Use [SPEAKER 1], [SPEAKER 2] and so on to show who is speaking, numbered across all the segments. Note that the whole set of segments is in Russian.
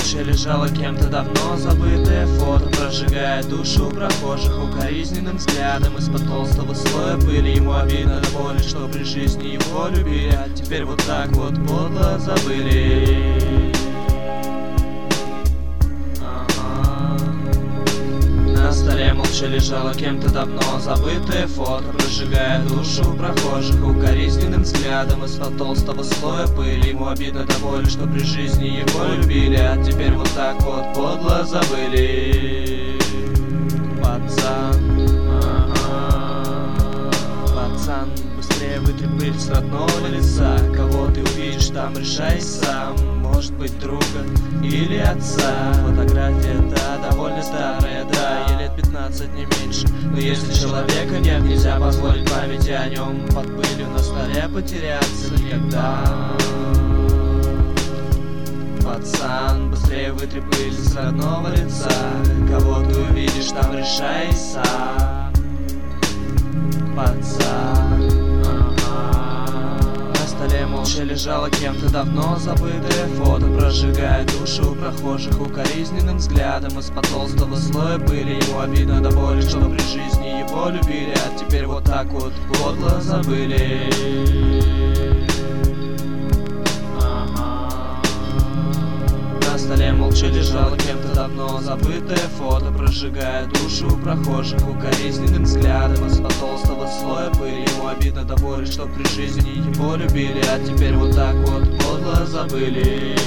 [SPEAKER 1] молча лежало кем-то давно забытое фото, прожигая душу прохожих укоризненным взглядом. Из-под толстого слоя пыли ему обидно до боли, что при жизни его любили, а теперь вот так вот подло забыли. На столе молча лежало кем-то давно забытое фото, прожигая душу прохожих укоризненным взглядом. Из-под толстого слоя пыли ему обидно до боли, что при жизни его любили, а теперь вот так вот подло забыли. Пацан, быстрее вытри пыль с родного лица. Кого ты увидишь там, решай сам. Может быть, друга или отца. Фотография, да, довольно старая, да, ей лет 15, не меньше. Но если человека нет, нельзя позволить памяти о нем под пылью на столе потеряться никогда. Пацан, быстрее вытри пыль с родного лица. Кого ты увидишь там, решай сам. Пацан, на столе молча лежало кем-то давно забытое фото, прожигая душу прохожих укоризненным взглядом. Из-под толстого слоя пыли ему обидно до боли, что при жизни его любили, а теперь вот так вот подло забыли. На столе молча лежало кем-то давно забытое фото, прожигая душу прохожих укоризненным взглядом. Из-под толстого слоя пыли ему обидно до боли, что при жизни его любили, а теперь вот так вот подло забыли.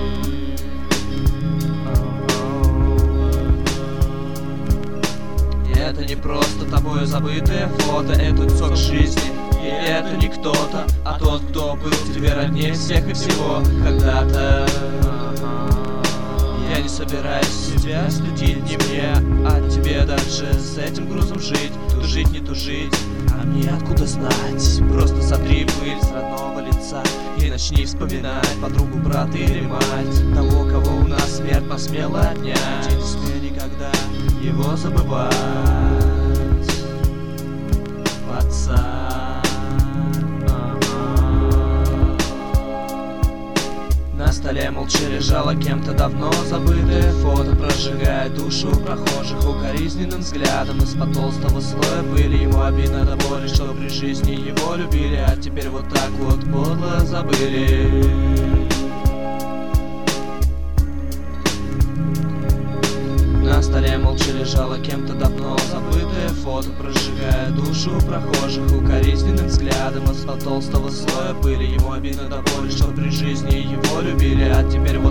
[SPEAKER 1] И это не просто тобою забытое фото, это кусок жизни. И это не кто-то, а тот, кто был тебе роднее всех и всего когда-то. Я не собираюсь тебя следить, не мне, а тебе дальше с этим грузом жить. Тужить, не тужить, а мне откуда знать? Просто сотри пыль с родного лица и начни вспоминать подругу, брата или мать, того, кого у нас смерть посмела отнять, и не смей никогда его забывать. Пацан, на столе молча лежало кем-то давно забытое фото, прожигая душу прохожих укоризненным взглядом. Из-под толстого слоя пыли ему обидно до боли, что при жизни его любили, а теперь вот так вот подло забыли. На столе молча лежало кем-то давно забытое фото, прожигая душу прохожих укоризненным взглядом. Из-под толстого слоя пыли ему обидно до боли, что при жизни его любили, а теперь вот